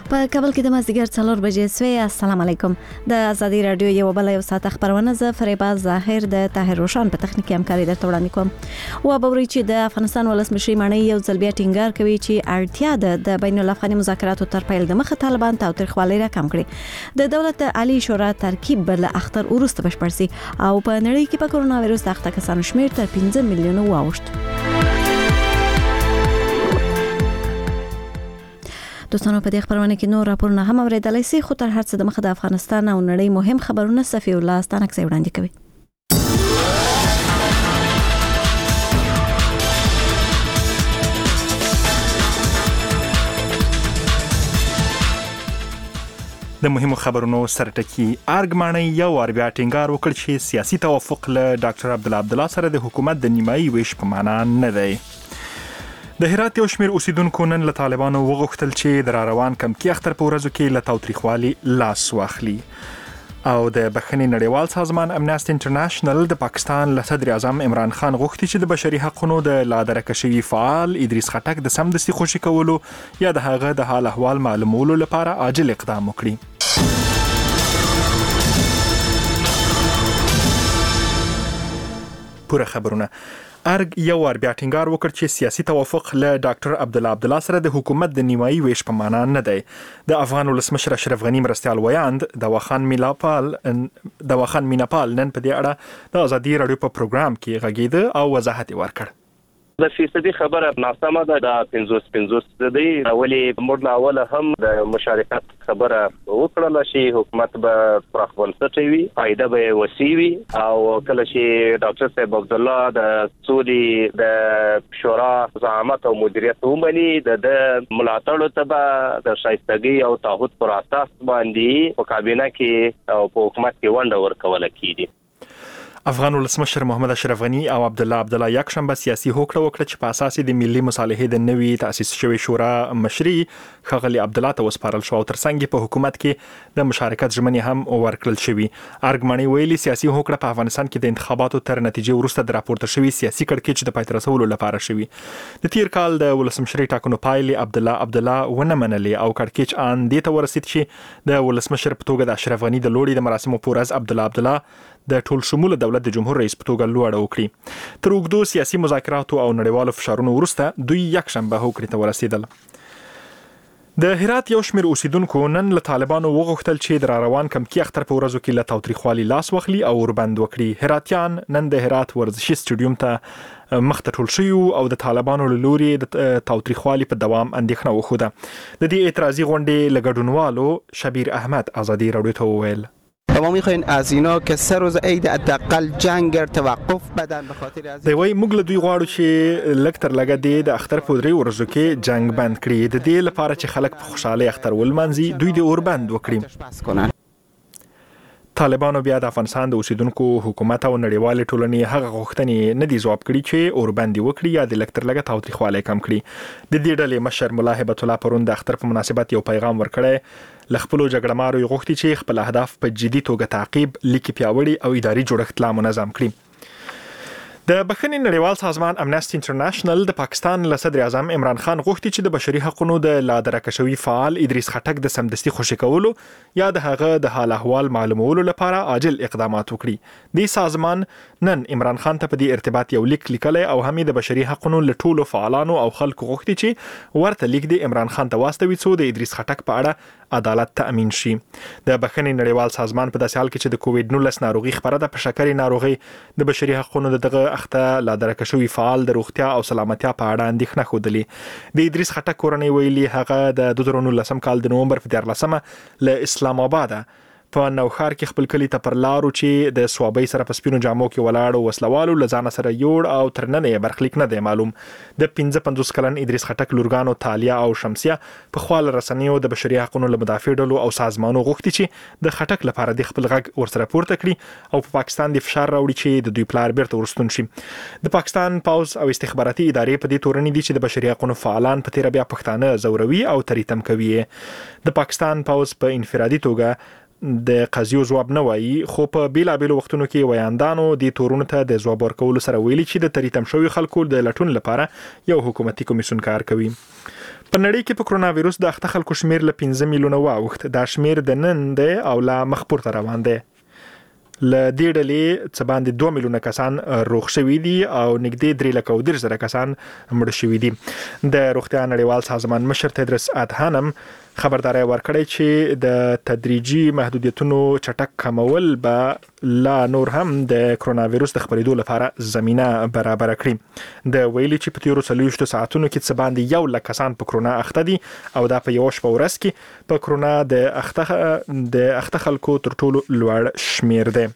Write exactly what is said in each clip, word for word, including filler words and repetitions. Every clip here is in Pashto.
په کابل کې د مازدیګر څلور بجې سوی. السلام علیکم. د ازادي رادیو یو بل یو ساعت خبرونه ز فریبا ظاهر د طاهر روشن په تخنیکی همکاري درته وړاندې کوم. و به وري چې د افغانستان ولسمشر مانی یو ځل بیا ټینګار کوي چې اړتیا ده د بین الافغاني مذاکراتو تر پیل د مخه طالبان تاوتریخوالي را کم کړي. د دولت عالی شورا ترکیب بل اختر ورسته بشپړ سي او په نړۍ کې په کورونا وایرس اخته کسانو شمیر تر پنځه میلیونه واوښت. دوستانو په دې خبرونه کې نور راپورونه هم اوریدلای شئ، خو تر هر څه د مخه د افغانستان او نړۍ مهم خبرونه صفي الله ستانکسي وړاندې کوي. د مهمو خبرونو سرټکی ارګماني یو ور بیا ټینګار وکړ چې سیاسي توافق له ډاکټر عبدالله عبدالله سره د حکومت د نیمایي ویش په معنا نه دی. د هرات یو شمیر اوسیدونکو نن له طالبانو وغوښتل چې د روان کمکی اختر په ورځو کې له تاوتریخوالي لاس واخلي. او د بخښنې نړیوال سازمان امنیستي انټرنیشنل د پاکستان له صدر اعظم عمران خان غوښتي چې د بشري حقوقو د لادرکه شوي فعال ادریس خټک د سمدستي خوشي کولو یا د هغه د حال احوال معلومولو لپاره عاجل اقدام وکړي. پوره خبرونه ارګ یو ور بیا ټینګار وکړ چې سیاسي توافق له ډاکټر عبدالله عبدالله سره د حکومت د نیمایي ویش په معنا نه دی. د افغان ولسمشر اشرف غنی مرستیال ویاند د واخان میلاپال د واخان میناپال نن په دې اړه د ازادي رادیو په پروګرام کې غږیده او وضاحت ورکړ. د فیصدي خبره ناسمه ده. د پنځوس پنځوس دی اولی موږ لا اوله هم د مشارکت خبره وکړل شي. حکومت به پراخ بنسټي وي، فائدہ به وسیع وي او کله چې ډاکټر صاحب عبدالله د سولې د شورا زعامت او مدیریت ومني د ملاتړ ته د شایستګي او تعهد پر اساس باندې په کابینه کې او په حکومت کې ونډه ورکول کیږي. افغان ولسمشر محمد اشرف غنی او عبدالله عبدالله یک شنبه سیاسي هوکړه وکړه چې په اساس د ملي مصالحې د نوي تاسیس شوی شورا مشري ښاغلي عبدالله ته وسپارل شو او ترڅنګ په حکومت کې د مشارکت ژمنې هم ورکړل شوی. ارګماني ویلي سیاسي هوکړه په افغانستان کې د انتخاباتو تر نتیجې وروسته د راپورته شوی سیاسي کړکېچ د پای ته رسولو لپاره شوی. د تیر کال د ولسمشرۍ ټاکنو پایلې عبدالله عبدالله ونه منلې او کړکېچ ان دې ته ورسید چې د ولسمشر په توګه د اشرف غنی د لوړې د مراسمو په ورځ عبدالله عبدالله د ټول شموله دولت د جمهور رئیس په توګه لوړه وکړي. تر اوږدو سیاسي مذاکراتو او نړیوالو فشارونو وروسته دوی یک شنبه هوکړې ته ورسېدل. د هرات یو شمیر اوسیدونکو نن له طالبانو وغوښتل چې د روان کمکی اختر په ورځو کې له تاوتریخوالي لاس واخلي او وربند وکړي. هراتیان نن د هرات ورزشي سټډیوم ته مخ ته ټول شوي او د طالبانو له لوري د تاوتریخوالي په دوام اندېښنه وښوده. د دې اعتراضي غونډې له ګډونوالو شبیر احمد ازادي رادیو ته وویل ما میخواین از اینا که سه روز عید حداقل جنگ توقف بدن به خاطر از دی وای موږ له دوی غواړو چې لږ تر لږه دی د اختر په درې ورځو کې جنگ بند کړي. د دې لپاره چې خلک په خوشحالي اختر ولمانځي دوی د اور بند وکړي. طالبانو بیا د افغانستان د اوسیدونکو حکومت او نړیوال ټولنې هغه غوښتنې نه دي ځواب کړي چې اور بند وکړي یا د لږ تر لږه تاوتریخوالی کم کړي. د دې ډلې مشر ملا هبت الله پرون د اختر په مناسبت یو پیغام ورکړی. له خپلو جګړهمارو یې غوښتي چې خپل اهداف په جدي توګه تعقیب، لیکي پیاوړي او اداري جوړښت لا منظم کړي. د بخښنې نړیوال سازمان امنیستي انټرنیشنل د پاکستان له صدر اعظم عمران خان غوښتي چې د بشري حقوقو د لادرکه شوي فعال ادریس خټک د سمدستي خوشي کولو یا د هغه د حال احوال معلومولو لپاره عاجل اقدامات وکړي. د سازمان نن عمران خان ته په دې ارتباط یو لیک لیکلی او هم د بشري حقوقو له ټولو فعالانو او خلکو غوښتي چې ورته لیک د عمران خان ته واستوي څو د ادریس خټک په اړه عدالت تأمین شي. د بخښنې نړیوال سازمان په داسې حال کې چې د کووډ نولس ناروغي خبره ده په شکرې ناروغي د بشري حقوقو دغه اخته لادرکه شوی فعال د روغتیا او سلامتیا په اړه اندېښنه ښودلې. د ادریس خټک کورنۍ ویلي هغه د دوه زره نولسم کال د نومبر په دیارلسمه له اسلام آباد په نوښار کې خپل کلی ته پر لارو چې د سوابۍ سره په سپینو جامو کې ولاړو وسلوالو له ځانه سره یوړ او تر ننه یې برخلیک نه دی معلوم. د پنځه پنځوس کلن ادریس خټک لورګانو تالیا او شمسیه په خپل رسنیو د بشري حقوقو له مدافع ډلو او سازمانونو غوښتي چې د خټک لپاره د خپل غږ ورسره پورته کړي او په پاکستان د فشار راوړي چې د دوی پلار بیرته ورستون شي. د پاکستان پوز او استخباراتي ادارې په دې تورن دي چې د بشري حقوقو فعالان په تیر بیا پښتانه زوروي او تریتم کوي. د پاکستان پوز په انفرادي توګه د قضیو جواب نه وایي، خو په بیلابېلو وختونو کې ویاندانو د تورونو ته د جواب ورکولو سره ویلي چې د تریتم شوي خلکو د لټون لپاره یو حکومتي کمیسیون کار کوي. په نړۍ کې په کرونا وایرس د اخته خلکو شمیر له پنځه میلیونه واوښت. دا شمیر د نن دی او لا مخ پورته روان دی. له دې ډلې څه باندې دوه میلیونه کسان روغ شوي دي او نږدې درې لکه او دېرش زره کسان مړه شوي دي. د روغتیا نړیوال سازمان مشر تدرس ادهانم خبرداري ورکړی چې د تدریجي محدودیتونو چټک کمول به لا نور هم د کرونا وایرس د خپرېدو لپاره زمينه برابر کړي. د ویلي چې په تیرو څلوېښتو ساعتونو کې څه باندې یو لک کسان په کرونا اخته دي او دا په یو شپه ورځ کې په کرونا د اخته د اخته خلکو تر ټولو لوړ شمیر دی.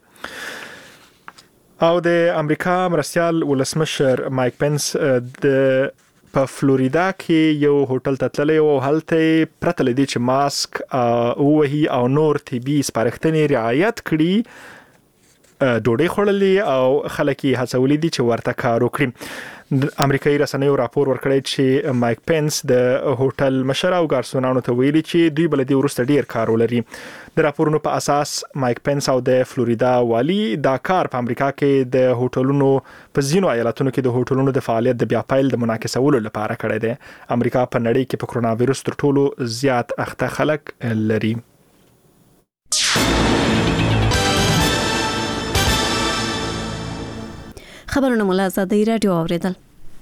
او د امریکا مرستیال ولسمشر مایک پنس د په فلوریدا کې یو هوټل ته تللی او هلته پرته لدی چې ماسک او وهي او نور طبي سپارښتنې رعایت کړي ډوډۍ خوړلې او خلک یې هڅولي دي چې ورته کار وکړي. د امریکایي رسنیو راپور ورکړی چې مایک پنس د هوټل مشر او ګارسونانو ته ویلي چې دوی بل دي ورسته ډیر کار ولري. د راپورونو په اساس مایک پنس او د فلوریدا والی دا کار په امریکا کې د هوټلونو په ځینو ایالتونو کې د هوټلونو د فعالیت د بیا پیل د منعکسولو لپاره کړی دی. امریکا په نړۍ کې په کرونا وایرس تر ټولو زیات اخته خلک لري. خبرونه مولا آزادی رادیو اوریدل.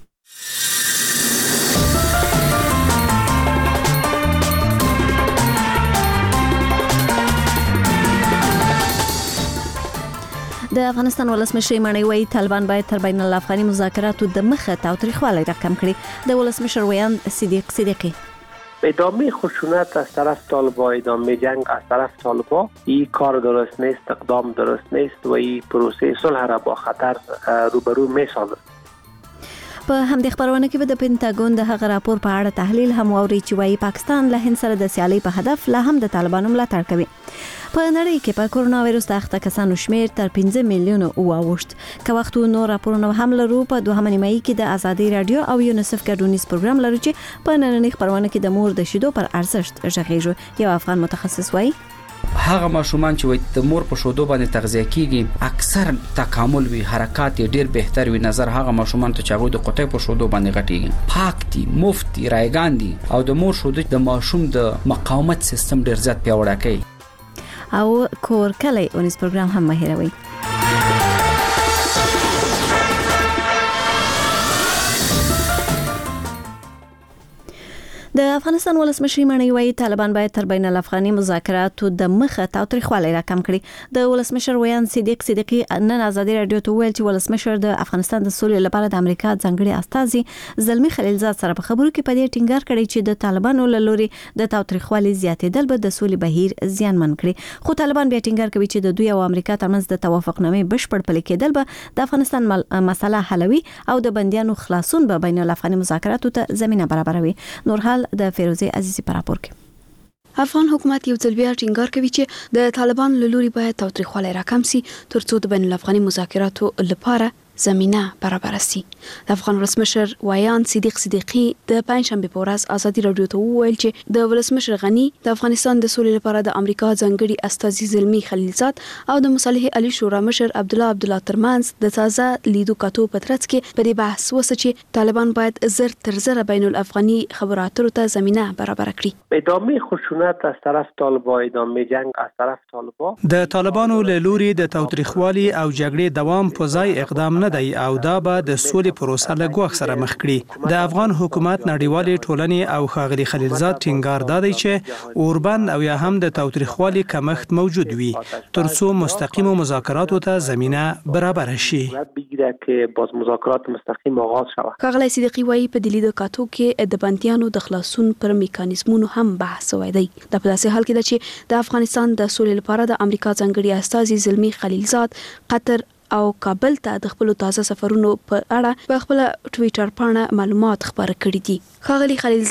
د افغانستان ولسمشر ایمانی وایي طالبان باید تر بین الافغاني مذاکراتو د مخه تاوتریخوالی راکم کړي. د ولسمشر ویان صدیق صدیقی ادامه خشونت از طرف طالبان، ادامه جنگ از طرف طالبان، این کار درست نیست، اقدام درست نیست و این پروسه صلح را با خطر روبرو می‌سازد. په همدې خبرونه کې به د پینټاګون د هغه راپور په اړه تحلیل هم ووري چې وايي پاکستان له هند سره د سیالي په هدف لا هم د طالبانو ملاتړ کوي. په نړۍ کې په کرونا وایرس د اخته کسانو شمیر تر پنځه میلیونه واوښت. که وختو نور راپورونه هم لرو په دوهمه نیمایي کې د آزادي رادیو او یونیسف ګډونیز پروګرام لرو چې په نننۍ خبرونه کې د مور د شیدو پر ارزښت ژغېږو. یو افغان متخصص وایي هغه ماشومان چې وای د مور په شودو باندې تغذیه کیږي اکثر تکامل وی حرکات ډیر بهتر وي نظر هغه ماشومان ته چې هغه د قطعه په شودو باندې غټيږي پاک دي مفت دي رایگان دي او د مور شودو د ماشوم د مقاومت سیستم ډیر زیات پیاوړی کوي. او کور کلی اونیس پروګرام هم مهیروي. د افغانستان ولسمشر ایمانی وایي طالبان باید تر بین الافغاني مذاکراتو د مخه تاوتریخوالی راکم کړي. د ولسمشر ویان صدیق صدیقی نن آزادي رادیو ته ویل چې ولسمشر د افغانستان د سولې لپاره د امریکا ځانګړي استازي زلمی خلیلزاد سره په خبرو کې په دې ټینګار کړی چې د طالبانو له لوري د تاوتریخوالي زیاتېدل به د سولې بهیر زیانمن کړي. خو طالبان بیا ټینګار کوي چې د دوی او امریکا ترمنځ د توافقنامې بشپړ پلي کېدل به د افغانستان مسله حلوي او د بنديانو خلاصون به بین الافغاني مذاکراتو ته زمينه برابروي. نور حال د فیروزه عزیزی پر راپور کې افغان حکومت یو ځل بیا ټینګار کوي چې د طالبان له لوري باید تاوتریخوالی راکم سي ترڅو د بین الافغاني مذاکراتو لپاره زمينه برابر سي. د افغان ولسمشر ویان صدیق صدیقی د پنځشنبه په ورځ آزادي رادیو ته وویل چې د ولسمشر غنی د افغانستان د سولې لپاره د امریکا ځانګړي استازي زلمی خلیلزاد او د مصالح علي شورا مشر عبد الله عبد الله ترمنځ د تازه لیدو کاتو په ترڅ کې په دې بحث وسه چې طالبان باید زر تر زر بین الافغاني خبرو اترو ته زمينه برابر کړي. ادامه خشونت از طرف طالبان، ادامه جنگ از طرف طالبان، د طالبانو له لوري د تاوتریخوالي او جګړې دوام په ځای اقدام نه دی او دا به د سولې پروسه له ګواښ سره مخ کړي. د افغان حکومت نړیوالې ټولنې او ښاغلي خلیلزاد ټینګار دادی چې اوربند او یا هم د تاوتریخوالي کمښت موجود وي ترڅو مستقیم مذاکراتو ته زمينه برابر شي. بگیره که باز مذاکرات مستقیم آغاز شود. ښاغلی صدیقی وایي په دې لیدو کاتو کې د بندیانو د خلاصون پر میکانیزمونو هم بحث شوی دی. د په داسې حال کې ده چې د افغانستان د سولې لپاره د امریکا ځانګړي استازي زلمی خلیلزاد قطر او کابل ته د خپل تازه سفرونو په اړه په خپل ټوئیټر باندې معلومات خبر کړي دي. ښاغلي خلیلزاد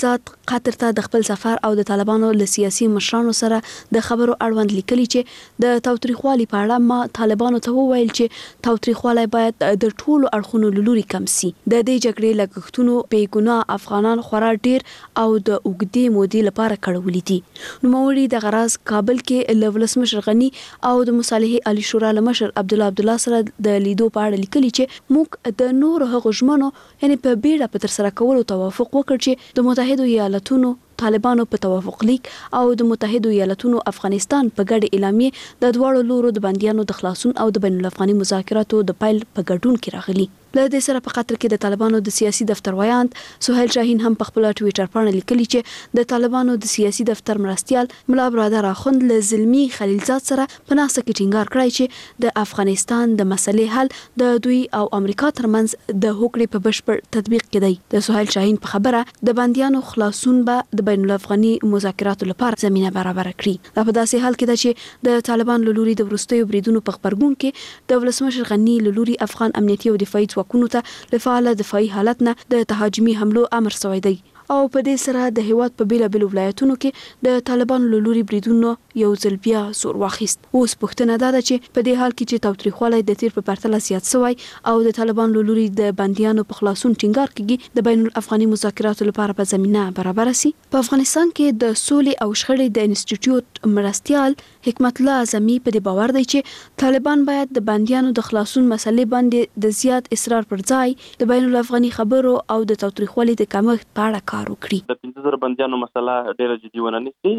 قطر ته د خپل سفر او د طالبانو له سیاسي مشرانو سره د خبرو اړوند لیکلي چې د تاوتریخوالي په اړه ما طالبانو ته وویل چې تاوتریخوالی باید د ټولو اړخونو له لوري کم سي. د دې جګړې لګښتونو بې ګناه افغانان خورا ډیر او د اوږدې مودې لپاره کړولي دي. نوموړي د غراز کابل کې له ولسمشر غني او د مصالحې علي شورا له مشر عبدالله عبدالله سره د لیدو په اړه لیکلي چې موږ د نورو هغو ژمنو یعنې په بیړه په ترسره کولو توافق وکړ چې د متحدو ایالاتونو طالبانو په توافق لیک او د متحدو ایالاتونو افغانستان په ګډ اعلامیه د دواړو لورو د بندیانو د خلاصون او د بین الافغاني مذاکراتو د پیل په ګډون کې راغلي. له دې سره په قطر کې د طالبانو د سیاسي دفتر وایاند سهیل شاهین هم په خپل ټویټر باندې لیکلي چې د طالبانو د سیاسي دفتر مرستيال ملا برادر اخوند له زلمی خلیلزاد سره په ناسه کې ټینګار کړی چې د افغانستان د مسلې حل د دوی او امریکا ترمنځ د هوکړې په بشپړ تطبیق کې دی. د سهیل شاهین په خبره د بندیانو خلاصون به د بین الافغاني مذاکراتو لپاره زمينه برابر کړي. دا په داسې حال کې ده چې د طالبان له لوري د وروستیو بریدونو په خبرګون کې د ولسمشر غني له لوري افغان امنیتي او دفاعي ځواکونو ته لفعال دفاعي حالت نه د تهاجمي حملو امر شوی دی او په دې سره د هیواد په بیلابیلو ولایتونو کې د طالبانو له لوري بریدونو یو ځل بیا زور واخیست. اوس پوښتنه ده چې په دې حال کې چې تاوتریخوالی د تیر په پرتله زیات شوی او د طالبانو له لوري د بندیانو په خلاصون ټینګار کیږي د بین الافغاني مذاکراتو لپاره په زمينه برابر سي. په افغانستان کې د سولې او شخړې د انسټیټیوټ مرستيال حکمت الله اعظمي په دې باور دی چې طالبان باید د بندیانو د خلاصون مسلې باندې د زیات اصرار پر ځای د بین الافغاني خبرو او د تاوتریخوالي د کمښت په اړه کار وکړي. د پنځه زره بندیانو مسله ډیره جدي ونه نیسي.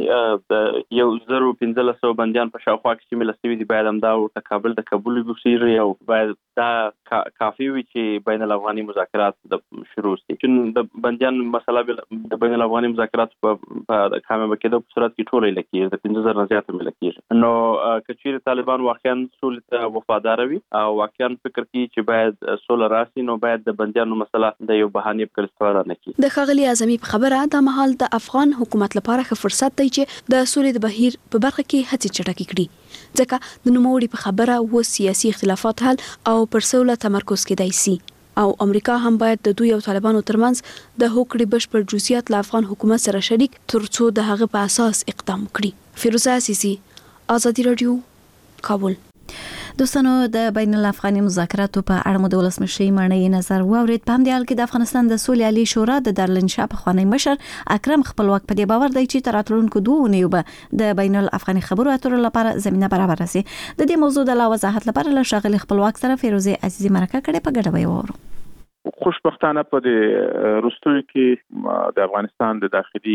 د یو زرو پنځه سوه بندیان په شاوخوا کې شامل شوي دي باید همدا ورته کابل د کابل وګوري او باید دا کافي وي چې بین الافغاني مذاکرات د شروع شي. چې د بندیان مسله د بین الافغاني مذاکرات په کامیابه کېدو په صورت کې ټولې لکې د پنځه زره نه زیاته مل کېږي. نو کچېرې طالبان واقعا سولې ته وفادار وي او واقعا فکر کوي چې باید سوله راشي نو باید د بندیانو مسله د یو بهانې په استفاده نه کړي. د ښاغلي اعظمي په خبره د مهال د افغان حکومت لپاره ښه فرصت دی چې د سولې د بهیر په برخه کې هڅې چټکې کړي ځکه د نوموړي په خبره و سیاسي اختلافات حل او پر سوله تمرکز کېدای سي او امریکا هم باید د دوی او طالبانو ترمنځ د هوکړې بشپړ جزئیات له افغان حکومت سره شریک ترڅو د هغه په اساس اقدام وکړي. فیروزه عزیزي، آزادي رادیو، کابل. دوستانو د بین الافغاني مذاکراتو په اړه مو د ولسمشر مانای نظر واورید. په همدې حال کې د افغانستان د سولې علي شورا د دارالین شاه پخوانی مشر اکرم خپلواک په دې باور دی چې تر راتلونکو دوه اونیو به د بین الافغاني خبرو اترو لپاره زمينه برابر شي. د دې موضوع د لا وضاحت لپاره له شاغلي خپلواک سره فیروزه عزیزي مرکه کړې په ګډه وورو. خوشبختانه په دې روستوي کې د افغانستان د داخلي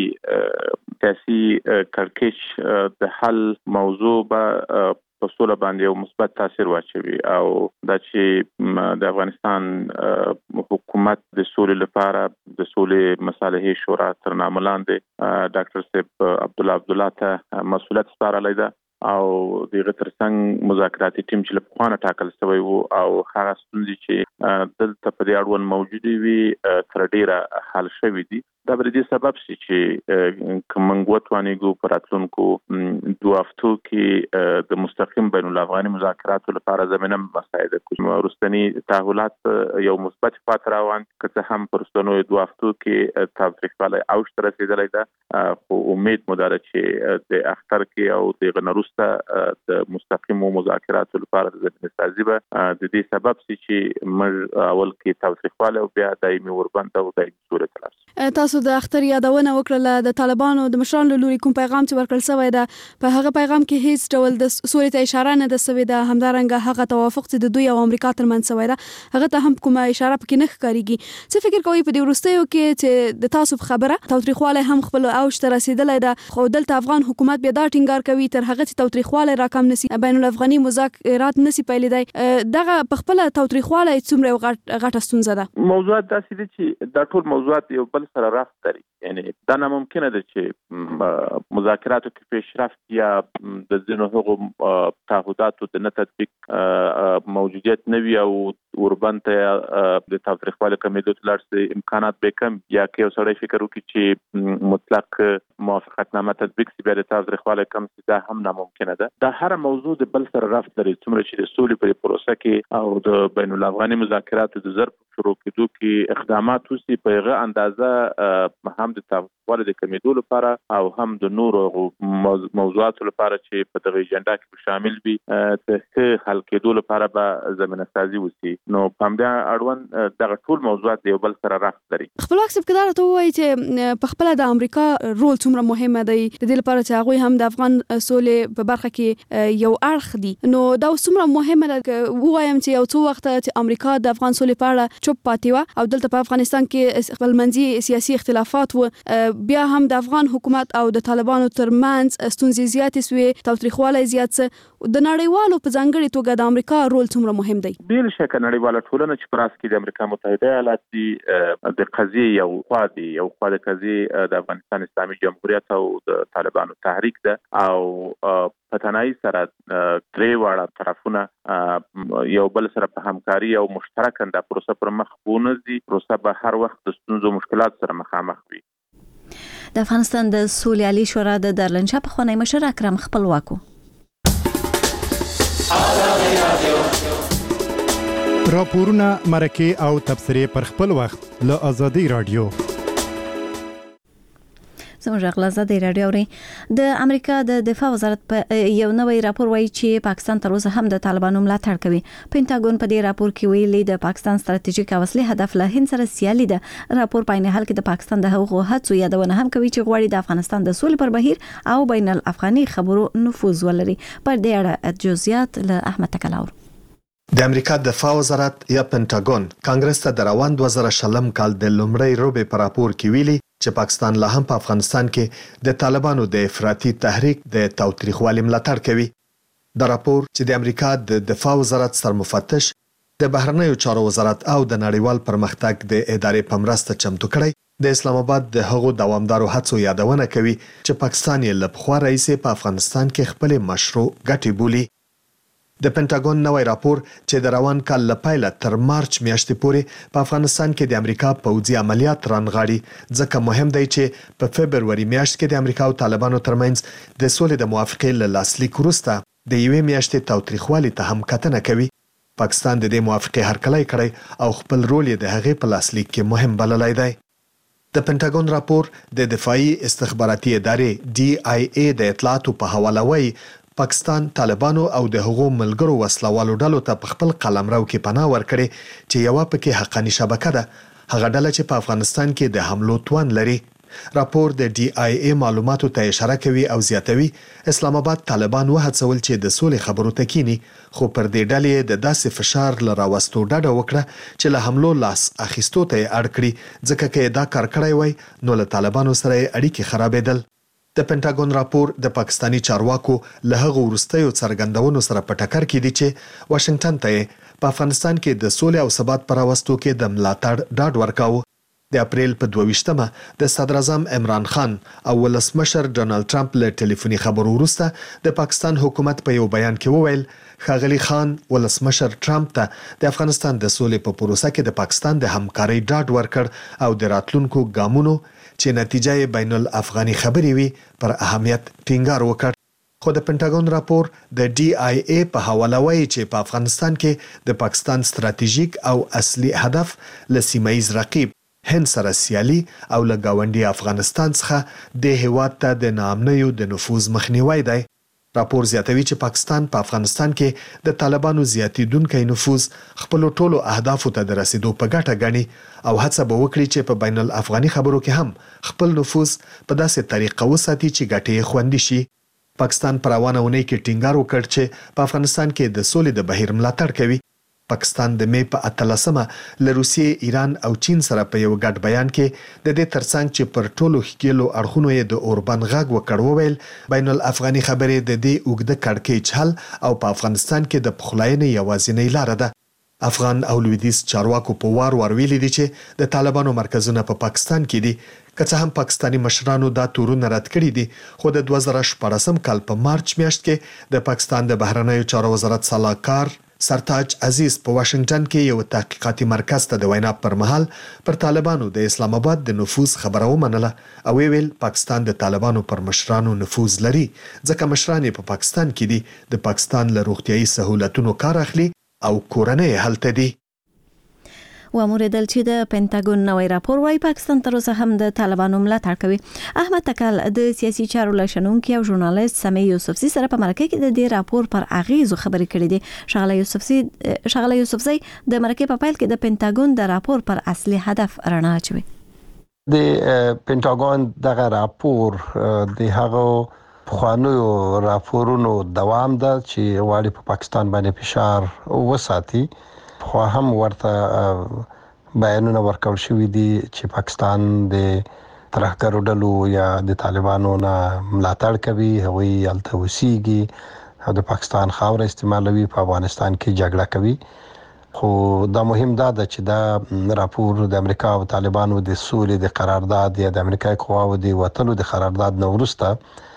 سیاسي کړکېچ د حل موضوع به په سوله باندې یو مثبت تاثیر واچوي او دا چې د افغانستان حکومت د سولې لپاره د سولې مصالحې شورا تر نامه لاندې ډاکټر صاحب عبدالله عبدالله ته مسؤلیت سپارلی ده او دغه ترڅنګ مذاکراتي ټیم چې له پخوانه ټاکل شوی وو او هغه ستونزې چې دلته په دې اړوند موجودې وي تر ډیره حل شوي دي. دا به دې سبب شي چې کومنګ وتوانیږو په راتلونکو دوه هفتو کې د مستقیم بین الافغاني مذاکراتو لپاره زمينه مساعده کوي. ورستنی تحولات یو مثبت خاطر روان که هم پر ستنو دوه هفتو کې تاوتریخوالی اوج ته رسیدلی ده خو امید مو ده چې د اختر کې او د غنروسته د مستقیم مذاکراتو لپاره د زمينه سازي به د دې سبب شي چې موږ اول کې تاوتریخوالی او بیا دایمي وربند او دایمي صورت راشي. تاسو د اختر یادونه وکړه د طالبانو د مشرانو له لوري کوم پیغام چې ورکړل شوی ده په هغه پیغام کې هیڅ ډول د سولې ته اشاره نه ده شوې ده. همدارنګه هغه توافق چې د دوی او امریکا ترمنځ شوی ده هغه ته هم کومه اشاره پکې نه ښکارېږي. څه فکر کوئ په دې وروستیو کې چې د تاسو په خبره تاوتریخوالی هم خپل اوج ته رسیدلی ده خو دلته افغان حکومت بیا دا ټینګار کوي تر هغه چې تاوتریخوالی راکم نسی بین الافغاني مذاکرات نسی پیلېدی دغه په خپل تاوتریخوالی څومره غټه ستونزه ده؟ موضوعات داسې دي چې دا ټول موضوعات یو بل سره رابط لري. یعنی دا ناممکنه ده چې مذاکراتو کې پیشرفت یا د ځینو هغو تعهداتو د نه تطبیق موجودیت نه وي او اوربند ته د تاوتریخوالي کمیدو تلارسي امکانات به کم یا که یو سړی فکر وکړي چې مطلق موافقتنامه تطبیق سی بیا د تاوتریخوالي کم سی دا هم ناممکنه ده. دا هر موضوع د بل سره رفت لري څومره چې د سولې په پروسه کې او د بین الافغاني مذاکراتو د ظرف شروع کېدو کې اقدامات وسی په هغه اندازه هم د تاوتریخوالي د کمیدو لپاره او هم د نورو موضوعاتو لپاره چې په دغه اجنډا کې شامل وي ته حل کېدو لپاره به زمينه سازي وسی. نو په همدا اړوند دغه ټول موضوعات د یو بل سره رفت لري. خپلواک صاحب کله راته وایي چې په خپل د امریکا رول څومره مهمه دی د دې لپاره چې هغه هم د افغان سولې په برخه کې یو اړخ دي. نو دا څومره مهمه ده وایم چې یو څو وخت چې امریکا د افغان سولې په اړه چوپ پاتې و او دلته په افغانستان کې خپلمنځي سیاسي اختلافات و بیا هم د افغان حکومت او د طالبانو ترمنځ ستونزې زیاتې سوې تاوتریخوالی زیات څه د نړیوالو په ځانګړي توګه د امریکا رول څومره مهم دی. بل شکه نړیواله ټولنه چې پراس کې د امریکا متحده ایالات دي د قضیه یو خوا دي یو خوا د قضیه د افغانستان اسلامي جمهوریت او د طالبانو تحریک ده او پتنای سره درې واړه طرفونه یو بل سره په همکاري او مشترک د پروسه پر مخ بونځي پروسه به هر وخت د ستونزو مشکلات سره مخامخ وي. د افغانستان د سولې عالی شورا د درلنشا په خونې مشر اکرم خپلواکو راپورونه مرکه او تبصره پر خپل وخت له آزادي رادیو زموږ غلازه د رادیو ری د امریکا د دفاع وزارت په یو نوې راپور وایي چې پاکستان تر اوسه هم د طالبانو ملاتړ کوي. پینټاګون په دې راپور کې ویلي د پاکستان ستراتیژیک او اصلي هدف له هند سره سیالي ده. راپور په عین حال کې د پاکستان د هغو هڅو یادونه هم کوي چې غواړي د افغانستان د سولې پر بهیر او بین الافغاني خبرو نفوذ ولري. پر دې اړه جزئیات له احمد تکلاور. د امریکا دفاع وزارت یا پینټاګون کانګرس ته د روان دوه زره شلم کال د لومړۍ روبې په راپور کې ویلي چې پاکستان لا هم په افغانستان کې د طالبانو د افراطي تحریک د تاوتریخوالي ملاتړ کوي. د راپور چې د امریکا د دفاع وزارت سرمفتش د بهرنیو چارو وزارت او د نړیوال پرمختګ د ادارې په مرسته چمتو کړی د اسلام آباد د هغو دوامدارو هڅو یادونه کوي چې پاکستان یې له پخوا راهیسې په افغانستان کې خپل مشروع ګټې بولي. د پینټاګون نوې راپور چې د روان کال له پیله تر مارچ میاشتې پورې په افغانستان کې د امریکا پوځي عملیات رانغاړي ځکه مهم دی چې په فبرवरी میاشت کې د امریکا او طالبانو ترمنځ د سولې د موافقې له لاسلیک وروسته د یوې میاشتې تاوتریخوالي ته هم کتنه کوي. پاکستان د دې موافقې هرکلی کړی او خپل رول یې د هغې په لاسلیک کې مهم بللی دی. د پینټاګون راپور د دفاعي استخباراتي ادارې ډي آی ای د اطلاعاتو په حواله وایي پاکستان طالبانو او د هغو ملګرو وسلوالو ډلو ته په خپل قلمرو کې پناه ورکړي چې یو پکې حقاني شبکه ده هغه ډله چې په افغانستان کې د حملو توان لري. راپور د ډي آی ای معلوماتو ته اشاره کوي او زیاتوي اسلام آباد طالبان وهڅول چې د سولې خبرو ته کینی خو پر دې ډلې د داسې فشار لراوستو ډډه وکړه چې له حملو لاس اخیستو ته اړ کړي ځکه کې دا کار کړی وای نو له طالبانو سره اړیکې خرابېدل. د پینټاګون راپور د پاکستانی چارواکو له هغو وروستیو څرګندونو سره په ټکر کې دي چې واشنگټن ته په افغانستان کې د سولې او ثبات پر راوستو کې د ملاتړ ډاډ ورکاوه. د اپریل په دوه ویشتمه د صدر اعظم عمران خان او ولسمشر ډونالد ټرمپ له ټلیفوني خبرو وروسته د پاکستان حکومت په یو بیان کې وویل ښاغلي خان ولسمشر ټرمپ ته د افغانستان د سولې په پروسه کې د پاکستان د همکارۍ ډاډ ورکړ او د راتلونکو ګامونو چې نتیجه یې بین الافغاني خبرې وي پر اهمیت ټینګار وکړ. خو د پینټاګون راپور د ډي آی ای په حواله وایي چې په افغانستان کې د پاکستان ستراتیژیک او اصلي هدف له سیمایي رقیب هند سره سیالي او له ګاونډي افغانستان څخه د هیواد ته د ناامنیو د نفوذ مخنیوي دی. راپور زیاتوي چې پاکستان په افغانستان کې د طالبانو زیاتیدونکي نفوذ خپل ټولو اهدافو ته د رسیدو په ګټه ګڼي او هڅه به وکړي چې په بین الافغاني خبرو کې هم خپل نفوذ په داسې طریقه وساتي چې ګټې خوندي شي. پاکستان پر روانه اونۍ کې ټینګار وکړ چې په افغانستان کې د سولې د بهیر ملاتړ کوي. پاکستان د می په اتلسمه له روسیې، ایران او چین سره په یو ګډ بیان کې د دې ترڅنګ چې پر ټولو ښکېلو اړخونو یې د اوربند غږ وکړ وویل بین الافغاني خبرې د دې اوږده کړکېچ حل او په افغانستان کې د پخلاینې یوازینۍ لاره ده. افغان او لویدیځ چارواکو په وار وار ویلي دي چې د طالبانو مرکزونه په پاکستان کې دي. که څه هم پاکستانی مشرانو دا تورونه رد کړي دي خو د دوه زره شپاړسم کال په مارچ میاشت کې د پاکستان د بهرنیو چارو وزارت سلاکار سرتاج عزیز په واشنگټن کې یو تحقیقاتي مرکز ته د وینا پر مهال پر طالبانو د اسلام آباد د نفوذ خبره ومنله او ویل پاکستان د طالبانو پر مشرانو نفوذ لري ځکه مشران په پاکستان کې دي د پاکستان له روغتيایي سہولتونو کار اخلي او کورنۍ هلته دي. وموریدل چې د پینټاګون نوې راپور وايي پاکستان تر اوسه هم د طالبانو ملاتړ کوي. احمد تکل د سیاسي چارو لشنونکي او ژورنالیست سمي یوسفزي سره په مرکه کې د دې راپور پر اغیزو خبرې کړې دي. شغله یوسفزي شغله یوسفزي د مرکه په پیل کې د پینټاګون د راپور پر اصلي هدف رڼا اچوي. د پینټاګون دغه راپور د هغه پخوانیو راپورونو دوام ده چې غواړي په پاکستان باندې فشار وساتي. خو هم ورته بیانونه ورکول شوي دي چې پاکستان د ترهګرو ډلو یا د طالبانو نه ملاتړ کوي، هغوی هلته اوسیږي او د پاکستان خاوره استعمالوي، په افغانستان کې جګړه کوي. خو دا مهم دا ده چې دا راپور د امریکا او طالبانو د سولې د قرارداد یا د امریکایي قواو د وتلو د قرارداد نه وروسته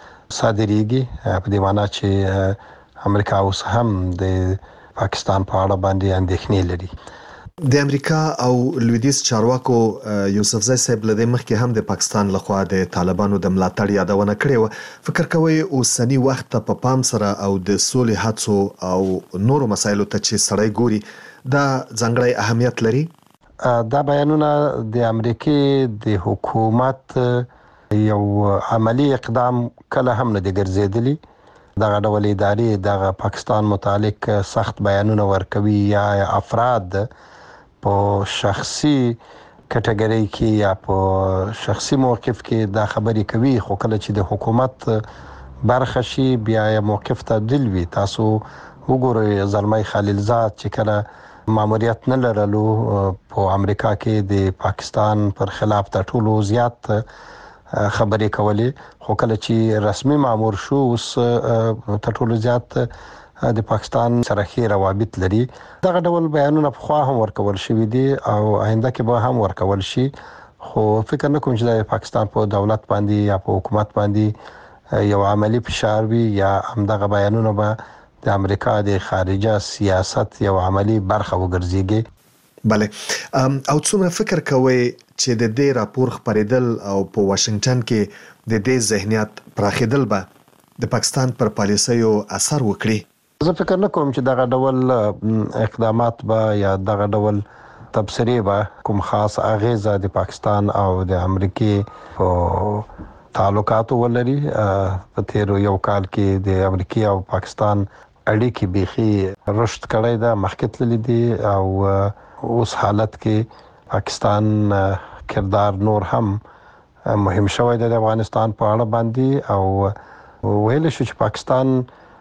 صادریږي، په دې معنی چې امریکا اوس هم د پاکستان په اړه باندې اندېښنې لري. د امریکا او لویدیز چارواکو یوسفزي صاحب له دې مخکې هم د پاکستان لخوا د طالبانو د ملاتړ یادونه کړې و. فکر کوي اوسنی وخت په پام سره او د سولې هڅو او نورو مسایلو ته چې سړی ګوري دا ځانګړی اهمیت لري؟ دا بیانونه د امریکای د حکومت یو عملی اقدام کله هم نه دی ګرځېدلی. دغه ډول ادارې دغه پاکستان متعلق سخت بیانونه ورکوي یا افراد په شخصي کټګوري کې یا په شخصي موقف کې دا خبرې کوي، خو کله چې د حکومت برخه شي بیا یې موقف تبدیل وي. تاسو وګورئ زلمی خلیلزاد چې کله ماموریت نه لرلو په امریکا کې د پاکستان پر خلاف تر ټولو زیات خبرې کولې، خو کله چې رسمي مامور شو اوس تر ټولو زیات د پاکستان سره ښې روابط لري. دغه ډول بیانونه پخوا هم ورکول شوي دي او آینده کې به هم ورکول شي، خو فکر نه کوم چې د پاکستان په دولت باندې یا په حکومت باندې یو عملی فشار وي یا همدغه بیانونه به د امریکا د خارجه سیاست یو عملی برخه وګرځيږي. بله او څومره فکر کوي چې د دې راپور خبرېدل او په واشنگټن کې د دې ذهنیت پراخېدل به د پاکستان پر پالیسیو اثر وکړي؟ زه فکر نه کوم چې دغه ډول اقدامات به یا دغه ډول تبصرې به کوم خاص اغیزه د پاکستان او د امریکې په تعلقاتو ولري. په تیرو یو کال کې د امریکې او پاکستان اړیکې بیخي رشد کړی ده، مخکې تللي دي او اوس حالت کې پاکستان کردار نور هم مهم شوی دی د افغانستان په اړه باندې او ویل شو چې پاکستان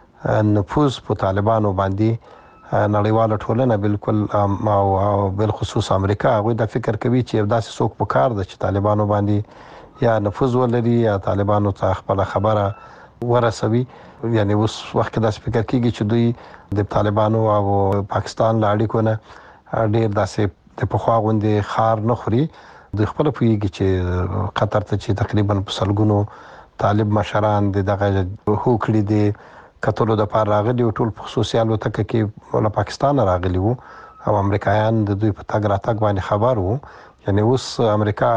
نفوذ په طالبانو باندې نړیواله ټولنه بالکل او بالخصوص امریکا هغوی دا فکر کوي چې داسې څوک په کار ده چې طالبانو باندې یا نفوذ ولري یا طالبانو ته خپله خبره ورسوي. یعنی اوس وخت کې داسې فکر کیږي چې دوی د طالبانو او پاکستان له اړیکو نه ډېر داسې د پخوا غوندې خار نه خوري. دوی خپله پوهېږي چې قطر ته چې تقریبا په سلګونو طالب مشران د دغه هوکړې د کتلو دپاره راغلي وو، ټول په خصوصي الوتکه کې له پاکستانه راغلي وو او امریکایان د دوی په تګ راتګ باندې خبر وو. یعنی اوس امریکا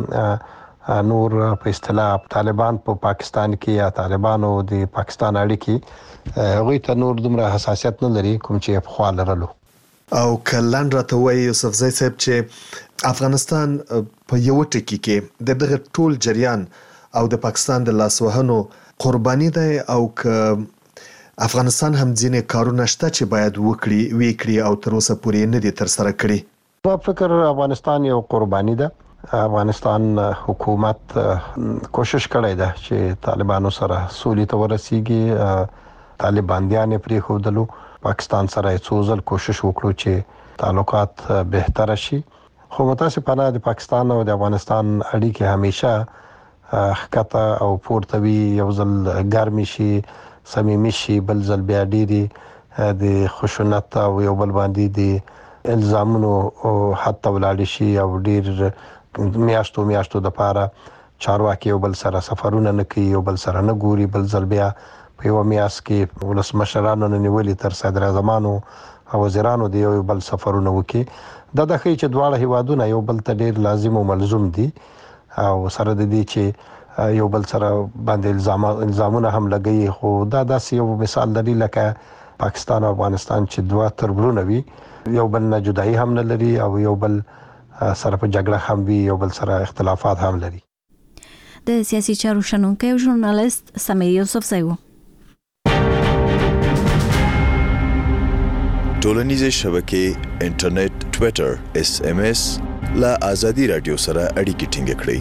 هم نور په اصطلاح طالبان په پاکستان کې یا طالبانو د پاکستان اړیکې هغوی ته نور دومره حساسیت نه لري کوم چې پخوا لرلو. او کلن راته وایي یوسفزي صاحب چې افغانستان په یو ټکی کې د دغه ټول جریان او د پاکستان د لاسوهنو قرباني دی او که افغانستان هم ځینې کارونه شته چې باید وکړي وی کړي او تر اوسه پورې نه دي ترسره کړي. په فکر افغانستان یو قرباني ده. افغانستان حکومت کوشش کړی ده چې طالبانو سره سولې ته ورسیږي، طالباندیان یې پرېښودلو، پاکستان سره یې څو ځل کوشش وکړو چې تعلقات بهتره شي، خو متاسفانه د پاکستان او د افغانستان اړیکې همیشه ښکته او پورته وي، یو ځل ګرمې شي صمیمي شي، بل ځل بیا ډېرې د خشونت او یو بل باندې د الزامونو حد ته ولاړې شي او ډېر میاشتو میاشتو دپاره چارواکي یو بل سره سفرونه نه کوي، یو بل سره نه ګوري، بل ځل بیا په یوه میاشت کې ولسمشرانو نه نیولي تر صدراعظمانو وزیرانو د یو بل سفرونه وکړي. دا د ښیي چې دواړه هیوادونه یو بل ته ډېر لازم او ملزوم دي او سره د دې چې یو بل سره باندې الزامونه هم لګوي، خو دا داسې یو مثال لري لکه پاکستان او افغانستان چې دوه تربرونه وي، یو بل نه جدایي هم نه لري او یو بل سره په جګړه هم وي، یو بل سره اختلافات هم لري. د سیاسي چارو شنونکی او ژورنالیست سمیر یوسفزی و. ټولنیزې شبکې، انټرنیټ، ټویټر، اس ام اس لا ازادي رادیو سره اړیکې ټینګ کړئ.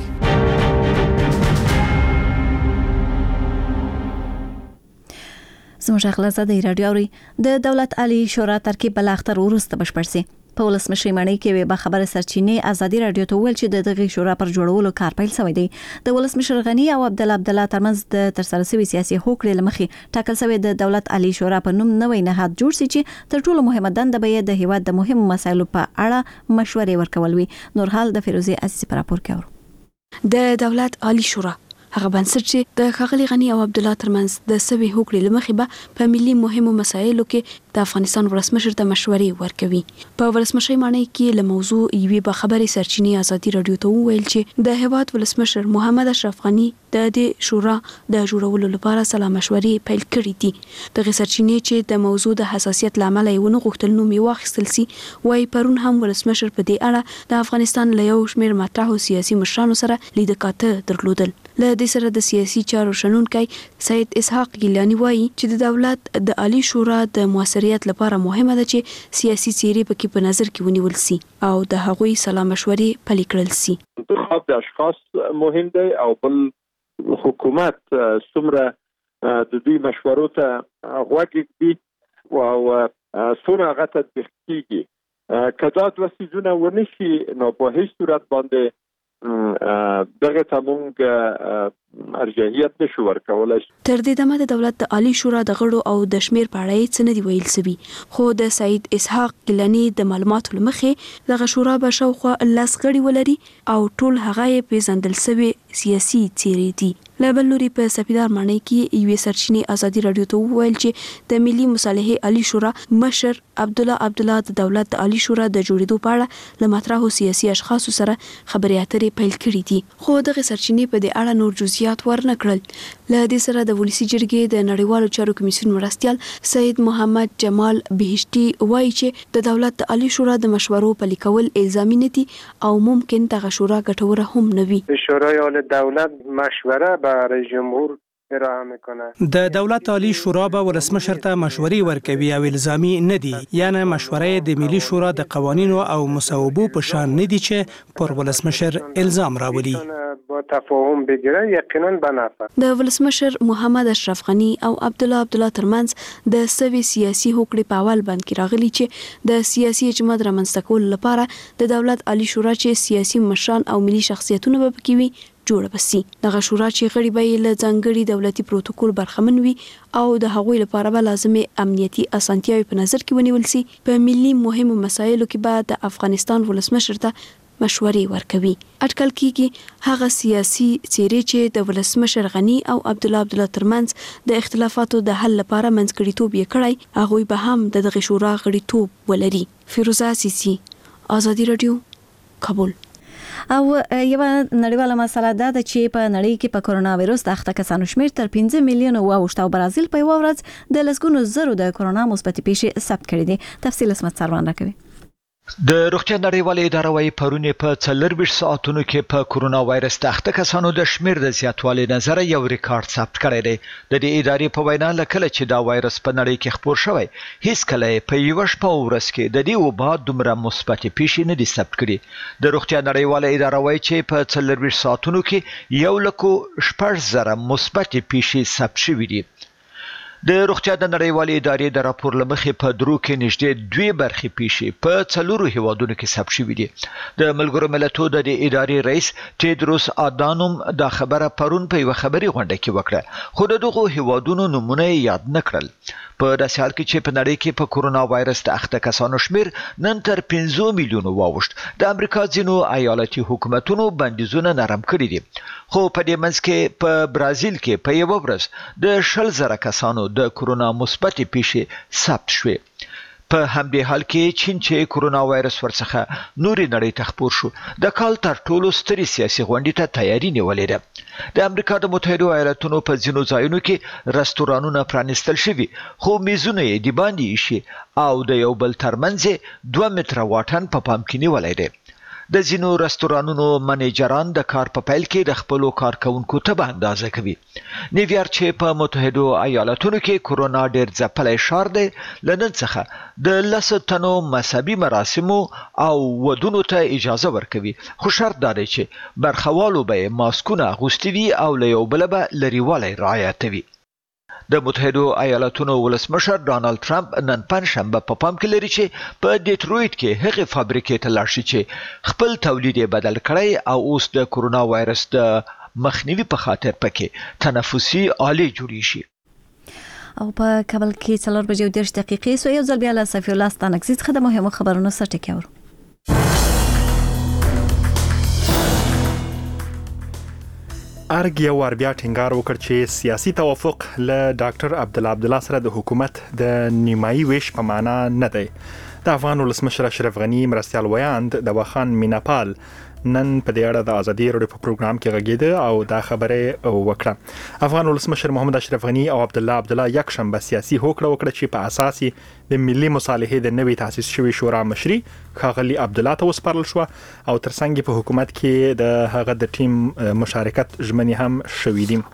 زموږ خپل ازادي رادیو اوري د دولت عالی شورا ترکیب بل اختر ورسته بشپړ سي. په ولسمشر مانی کې به خبره سرچینې ازادي رادیو ته ویل چې د دغه شورا پر جوړولو کار پیل شوی دی. د ولسمشر غنی او عبد الله عبد الله ترمنځ د ترسره شوی سیاسي هوکړې لمخې ټاکل شوی د دولت عالی شورا په نوم نوې نهاد جوړ شي چې تر ټولو مهمه دنده به د هیواد د مهمو مسایلو په اړه مشورې ورکول وي. نورحال د فیروزي عزیزی پر راپور کوي. د دولت عالی شورا هغه بنسټ چې د ښاغلي غنی او عبد الله ترمنځ د سوي هوکړې لمخې به په ملي مهمو مسایلو کې د افغانستان ولسمشر ته مشورې ورکوي. په ولسمشر معنی کې له موضوع یوې به خبري سرچینې ازادي رادیو ته وویل چې د هیواد ولسمشر محمد اشرف غنی د دې شورا د جوړولو لپاره سلا مشورې پیل کړې دي. دغه سرچینې چې د موضوع د حساسیت لامل یې ونه غوښتل نو می واخیستل سي، وای پرون هم ولسمشر په دې اړه د افغانستان له یو شمېر مطرحو سیاسي مشرانو سره لیدکاته درلودل. له دې سره د سیاسي چارو شنونکی سید اسحاق ګیلانی وایي چې د دولت د عالی شورا د موثریت لپاره مهمه ده چې سیاسي چیرې پکې په نظر کې ونیول سي او د هغوی سلا مشورې پلي کړل سي. انتخاب د اشخاص مهم دی او بل حکومت څومره د دوی مشورو ته غوږ ږدي او څومره هغه تطبیق کیږي. که دا دوه څیزونه ونه شي نو په هیڅ صورت باندې دغه تمونګ ارجحیت نشو ورکولای. تر دې دمه د دولت د عالی شورا د غړو او د شمیر په اړه څه نه دی ویل سوي، خو د سید اسحاق ګیلانی د معلوماتو لمخې دغه شورا به شاوخوا لس غړي ولري او ټول هغه پیژندل سوي سیاسي څیرې دي. لبل لوري په سپیدار معنی کې یوې سرچینې ازادي رادیو ته وویل چې د ملي مصالحې عالی شورا مشر عبد الله عبد الله د دولت د عالی شورا د جوړېدو په اړه لمطرحو سیاسي اشخاصو سره خبرې اترې پیل کړې دي، خو دغه سرچینې په دې اړه نور جزئیات ورنکړل. له دې سره د ولسی جرګې د نړیوالو چارو کمیسیون مرستیال سید محمد جمال بهشتي وایي چې د دولت د عالی شورا د مشورو پلي کول الزامي نه دي او ممکن دغه شورا ګټوره هم نه وي. شورای عالی دولت مشوره به رئیس جمهور ارائه میکنه. د دولت عالی شورا به ولسمشر ته مشورې ورکوي او الزامي نه دي، یعنی مشورې د ملي شورا د قوانینو او مصوبو په شان نه دي چې پر ولسمشر الزام راولي. با تفاهم بگیره یقینا به نفع. د ولسمشر محمد اشرف غنی او عبد الله عبد الله ترمنځ د سوي سیاسي هوکړې په اول بند کې راغلي چې د سیاسي اجماع رامنځته کولو لپاره د دولت عالی شورا چې سیاسي مشران او ملي شخصیتونه به پکې وي جوړ بسي. دغه شورا چې غړي به له ځانګړي دولتي پروتوکول برخمن وي او د هغوی لپاره به لازمي امنیتي اسانتیاوي په نظر کې ونیول سي. په ملي مهمو مسایلو کې به د افغانستان ولسمشر ته مشورې ورکوي. اټکل کیږي هغه سیاسي څیرې چې د ولسمشر غنی او عبد الله عبد الله ترمنځ د اختلافاتو د حل لپاره منځګړیتوب یې کړی، هغوی به هم د دغه شورا غړیتوب ولري. فیروزه عزیزی، ازادي رادیو، کابل. او یو نړیواله مسله ده چې په نړۍ کې په کورونا وایرس د اخته کسانو شمیر تر پنځه میلیونه واوښت او برازیل په یو ورځ د لسګونو زرو د کورونا مثبت پیښې ثبت کړې دي. تفصیل اسمت سروان راکوي. د روغتیا نړیوالې اداره وايي پرون په څلور ساعتونو کې په کورونا وایرس د اخته کسانو د شمیر د زیاتوالي نظر یو ریکارډ ثبت کړی دی. د دې ادارې په وینا لکه چې دا وایرس په نړۍ کې خپور شوی، هیڅ کله په یو شپه ورځ کې د دې وبا دومره مثبت پیښې نه دي ثبت کړي. د روغتیا نړیوالې اداره وايي چې په څلور ساعتونو کې یو لکو شپږ زره مثبت پیښې ثبت شوې دي. د روغتیا د نړیوالې ادارې د راپور لمخې په درو کې نږدې دوه برخې پیښې په څلورو هیوادونو کې ثبت شوې دي. د ملګرو ملتونو د ادارې رئیس تیدروس آدانوم دا خبره پرون په یو خبري غونډه کې وکړه، خو دغه هیوادونو نمونه یاد نکړل. په داسې حال کې چې په نړۍ کې په کورونا وایرس د اخته کسانو شمیر نن تر پنځه میلیونو واوښت. د امریکا ځینو ایالتي حکومتونو بندیزونه نرم کړي دي، خو په دې منځ کې په برازیل کې په یو ورځ د شل زره کسانو د کورونا مثبت پیښې ثبت شوې. په همدې حال کې چین چې کرونا وایرس ورڅخه نوري نړۍ ته خپور شو د کال تر ټولو ستري سیاسي غونډې ته تیاری نیولې ده. د امریکا د متحده ایالاتونو په ځینو ځایونو کې رستورانونه پرانیستل شوي خو میزونه یې د باندې ایښي او د یو بل ترمنځ دوه متره واټن په پام کې نیولی دی. د ځینو رستورانونو منیجران د کار په پیل کې د خپلو کارکونکو تبه اندازه کوي. نیویارک چې په متحده ایالاتونو کې کرونا ډېر ځپلی ښار دی له نن څخه د لسو تنو مذهبي مراسمو او ودونو ته اجازه ورکوي خو شرط دا دی چې برخوالو به یې ماسکونه اغوستي وي او له یو بله به لرېوالی رعایتوي. د متحده ایالاتونو ولسمشر ډانلډ ټرمپ نن پنځشنبه په پام کې لري چې په ډیټرویټ کې هغې فابریکې ته لاړ شي چې خپل تولید یې بدل کړی او اوس د کرونا وایرس د مخنیوي په خاطر پکې تنفسي آلې جوړې شي. او په کابل کې څلور بجې او دېرش دقیقې سو یو ځل بیا له صفي الله ستانکزي څخه د مهمو خبرونو څه ټکي اورو. ارګ یو ور بیا ټینګار وکړ چې سیاسي توافق له ډاکټر عبدالله عبدالله سره د حکومت د نیمایي ویش په معنا نه دی. د افغان ولسمشر اشرف غنی مرستیال ویاند د وخان میناپال نن په دې اړه د ازادي راډیو په پروګرام کې غږیده او دا خبره وکړه. افغان ولسمشر محمد اشرف غنی او عبدالله عبدالله یک شنبه سیاسي هوکړه وکړه چې په اساس د ملي مصالحې د نوي تاسیس شوی شورا مشري ښاغلي عبدالله ته وسپارل شو او ترڅنګ په حکومت کې د هغه د ټیم مشارکت ژمنې هم شوې دي.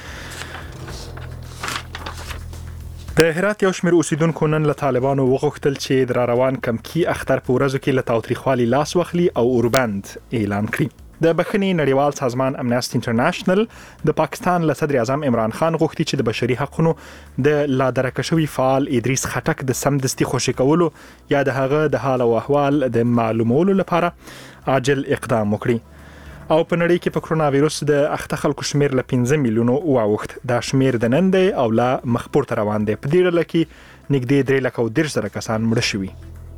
د هرات یو شمېر اوسیدونکو نن له طالبانو وغوښتل چې د روان کمکی اختر په ورځو کې له تاوتریخوالي لاس واخلي او اوربند اعلان کړي. د بخښنې نړیوال سازمان امنیستي انټرنیشنل د پاکستان له صدر اعظم عمران خان غوښتي چې د بشري حقوقو د لا درکه شوی فعال ادریس خټک د سمدستي خوشي کولو یا د هغه د حال او احوال د معلومولو لپاره عاجل اقدام وکړي. او په نړۍ کې په کرونا وایرس د اخته خلکو شمیر له پنځه میلیونو واوښت. دا شمیر د نن دی او لا مخ پورته روان دی. په دې ډله کې نږدې درې لکه او دېرش زره کسان مړه شوي.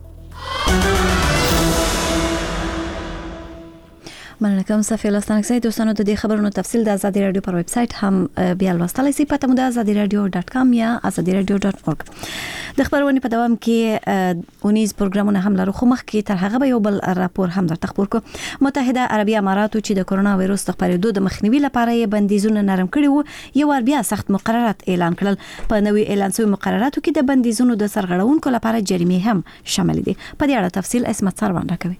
مننه کوم صفي الله ستانکزي. دوستانو د دې خبرونو تفصیل د ازادي رادیو پر ویب سټ هم بیا لوستلای شئ. پته مو د ازادي رادیو ډاټ کام یا ازادي رادیو ډاټ اورګ. د خبرونې په دوام کې اونیز پروګرامونه هم لرو خو مخکې تر هغه به یو بل راپور هم درته خبر کو. متحده عربي اماراتو چې د کرونا وایرس د خپرېدو د مخنیوي لپاره یې بندیزونه نرم کړي وو یو ور بیا سخت مقررات اعلان کړل. په نوې اعلان شوی مقرراتو کې د بندیزونو د سرغړونکو لپاره جریمې هم شامل دي. په دې اړه تفصیل اسمت سروان راکوي.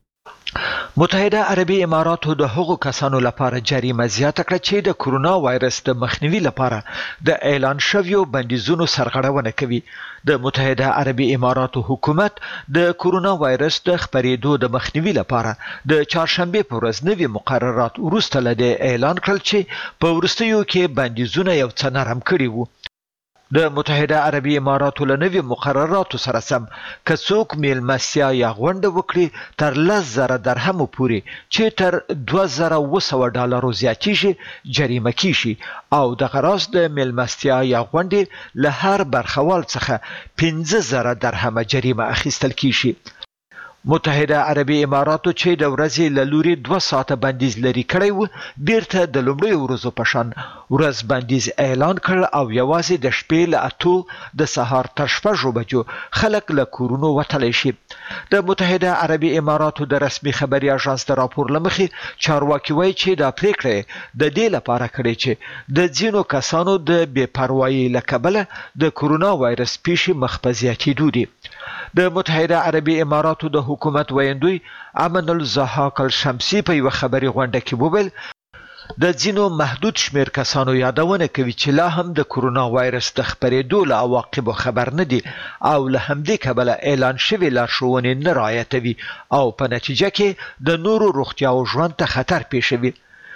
متحده عربي اماراتو د هغو کسانو لپاره جریمه زیاته کړه چې د کرونا وایرس د مخنیوي لپاره د اعلان شویو بندیزونو سرغړونه کوي. د متحده عربي اماراتو حکومت د کرونا وایرس د خپرېدو د مخنیوي لپاره د چهارشنبه په ورځ نوي مقررات وروسته له اعلان کړل چې په وروستیو کې بندیزونه یو څه نرم کړي وو. د متحده عربي اماراتو له نوي مقرراتو سره سم که څوک میلمستیا یا غونډه وکړي تر لس زره درهمو پورې چې تر دوه زره اوه سوه ډالرو زیاتیږي جریمه کیږي او دغه راز د میلمستیا یا غونډې له هر برخوال څخه پنځه زره درهمه جریمه اخیستل کیږي. متحده عربي اماراتو چې د ورځې له لوري دوه ساعته بندیز لري کړی و بیرته د لومړیو ورځو په شان ورځ بندیز اعلان کړ او یوازې د شپې له اتو د سهار تر شپږو بجو خلک له کورونو وتلی شي. د متحده عربي اماراتو د رسمي خبري اژانس د راپور له مخې چارواکي وایي چې دا پریکړه د دې لپاره کړې چې د ځینو کسانو د بې پروایۍ له کبله د کرونا وایرس پیښې مخ په زیاتېدو دي. د متحده عربي اماراتو د حکومت ویندوی امن الزحاق الشمسی په یو خبري غونډه کې وویل د ځینو محدود شمیر کسانو یادونه کوي چې لا هم د کرونا وایرس د خپرېدو له عواقبو خبر نه دي او له همدې کبله اعلان شوي لارښوونې نه رعایتوي او په نتیجه کې د نورو روغتیا او ژوند ته خطر پیښوي.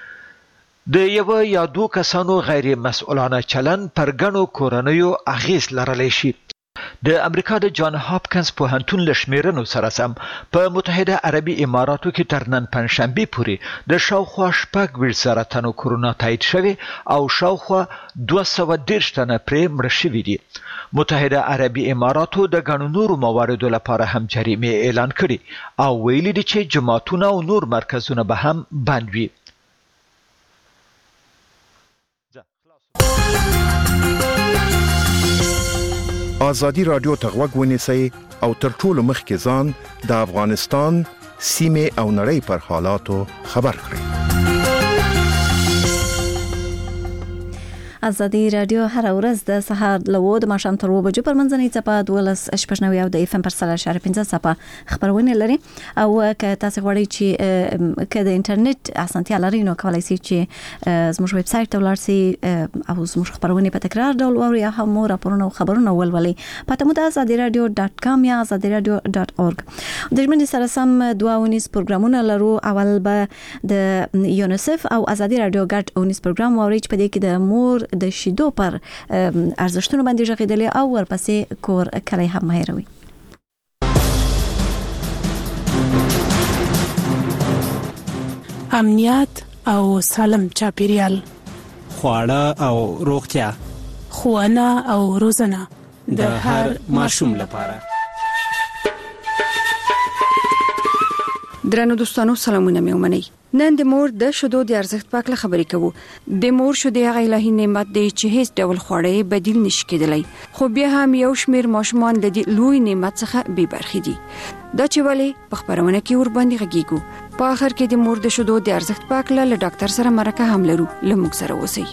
د یو یا دوه کسانو غیر مسؤلانه چلن پر ګڼو کورنیو اغیز لرلی شي. د امریکا د جان هاپکنز پوهنتون له شمیرنو سره سم په متحده عربي اماراتو کې تر نن پنځشنبې پورې د شاوخوا شپږ ویشت زره تنو کرونا تایید شوی او شاوخوا دوه سوه دېرش تنه پرې مړه شوي دي. متحده عربي اماراتو د ګڼو نورو مواردو لپاره هم جریمې اعلان کړي او ویلي دي چې جماعتونه او نور مرکزونه به هم بند وي. آزادی رادیو ته غوږ ونیسئ او تر ټولو مخکې ځان د افغانستان سیمه او نړۍ پر حالاتو خبر کړئ. ازادي رادیو هر ورځ د سهار له د ماښام تر اوه بجو پر منځنۍ څپه دولس شپږ نوي او د اف ام پر سل اشاره پنځه څپه خبرونه لري. او که تاسو غواړئ چې که د انټرنیټ اسانتیا لرئ نو کولای شئ چې زموږ ویب سایټ ته ولاړ شئ او زموږ خبرونه په تکرار ډول واورئ یا هم راپورونه او خبرونه ولولئ. پته مو د ازادي رادیو ډاټ کام یا ازادي رادیو ډاټ اورګ. د ژمنې سره سم دوه اونیز پروګرامونه لرو. اول به د یونیسف او ازادي رادیو ګډ اونیز پروګرام واورئ چې په دې کې د مور د شیدو پر ارزښتونو باندې ژغېدلې او ورپسې کور کلی هم مهیروي. امنیت او سالم چاپیریال، خواړه او روغتیا، ښوونه او روزنه د هر ماشوم لپاره. درنو دوستانو سلامونه مې ومنئ. نن د مور د شیدو د ارزښت په اړه خبرې کوو. د مور شیدې هغه الهي نعمت دی چې هیڅ ډول خوړې بدیل نشي کېدلی، خو بیا هم یو شمیر ماشومان د دې لوی نعمت څخه بې برخې دي. دا چې ولې په خبرونه کې ور باندې غږیږو. په اخر کې د مور د شیدو د ارزښت په اړه له ډاکټر سره مرکه هم لرو. له موږ سره اوسئ.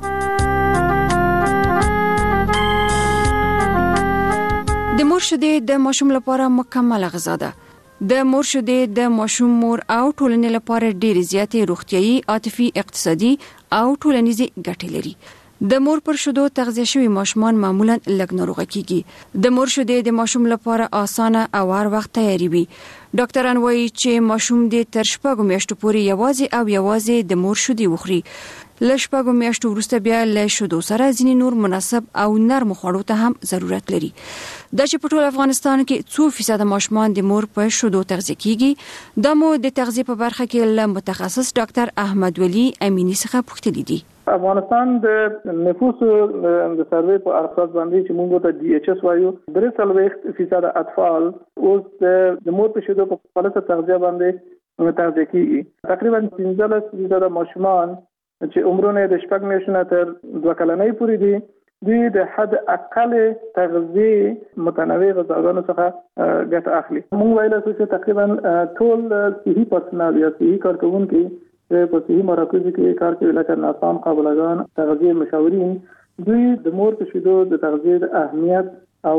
د مور شیدې د ماشوم لپاره مکمل غذا ده. د مور شیدې د ماشوم مور او ټولنې لپاره ډېرې زیاتې روغتیايي، عاطفي، اقتصادي او ټولنیزې ګټې لري. د مور پر شیدو تغذیه شوي ماشومان معمولا لږ ناروغه کیږي. د مور شیدې د ماشوم لپاره اسانه او هر وخت تیاری وي. ډاکټران وایي چې ماشوم د تر شپږو میاشتو پورې یوازې او یوازې د مور شیدې وخوري. له شپږو میاشتو وروسته بیا له شیدو سره ځینې نور مناسب او نرم خوړو ته هم ضرورت لري. دا چې په ټول افغانستان کې څو فیصد ماشومان د مور په شیدو تغذیه کیږي، دا مو د تغذیه په برخه کې له متخصص ډاکټر احمد ولی امینی څخه پوښتنه دي. افغانستان د نفوس د سروې په اساس باندې چې موږ ته ډي ایچ اس وایو، درې څلوېښت فیصد اطفال اوس د مور په شیدو په غلطه تغذیه باندې تغذیه کیږي. تقریبا پنځلس فیصد ماشومان چې عمرونه د شپږ میاشتو تر دوه کلنۍ پورې دي، دوی د حد اقل تغذیه متنوع غذاګانو څخه ګټه اخلي. موږ ویل چې تقریبا ټول صحي پرسنل یا صحي کارکونکي په صحي مراکزو کې کار کوي، لکه ناسام قابلګان، تغذیه مشاورین، دوی د مور په شیدو د تغذیه د اهمیت او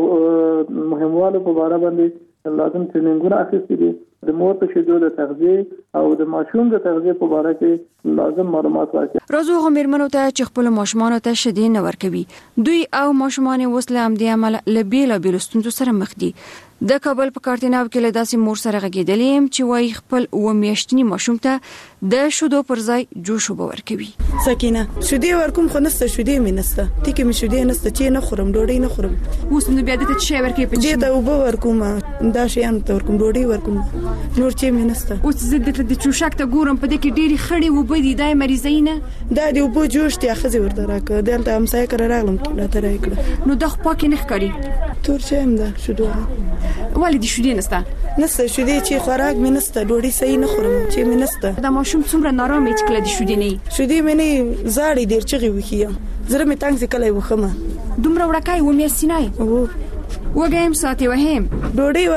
مهموالي په اړه باندې لازم ټریننګونه اخیستي دي. د مور په شیدو د تغذیه او د ماشوم د تغذیه په اړه کې لازم معلومات ورکړي. راځو هغه مېرمنو ته چې خپل ماشومان ته شیدې نه ورکوي. دوی او ماشومان وسله هم د عمل له بیلابېلو ستونزو سره مخ دي. د کابل په کارتیناو کې له داسې مور سره غږېدلې یم چې وایي خپل اوه میاشتني ماشوم ته د شیدو پر ځای جوش اوبه ورکوي. سکینه شیدې ورکوم خو نسته، شیدې مې نسته، ټیکې مې شیدې نسته چې نه خورم، ډوډۍ نه خورم. اوس نو بیا دته شی ورکوي په دې ته اوبه ورکوم، دا شیان ته ورکوم، ډوډۍ ورکوم، نور چې مې نسته. اوس زه دته د چوشک ته ګورم په دې کې ډېری خړې اوبه دي، دا مریضۍ نه دا دی اوبه جوش ته خزي ورته راکړه. دلته همسایه کړه راغلم راته راکړه، نو د خو پاکې نه ښکاري. تور شی هم ده شیدو ولې دې شیدې نسته؟ نسته شیدې چې خوراک مې نسته، ډوډۍ صحیح نه خورم چې مې نسته. دا ماشوم څومره نارامه چې کله دې شیدې نه شیدې مې نه زاړې ډېر چغې وخیم، زړه مې تنګ سي کله وخمه. دومره وړکای و مې سینای وو وګایم ساتي وهم ډوډۍ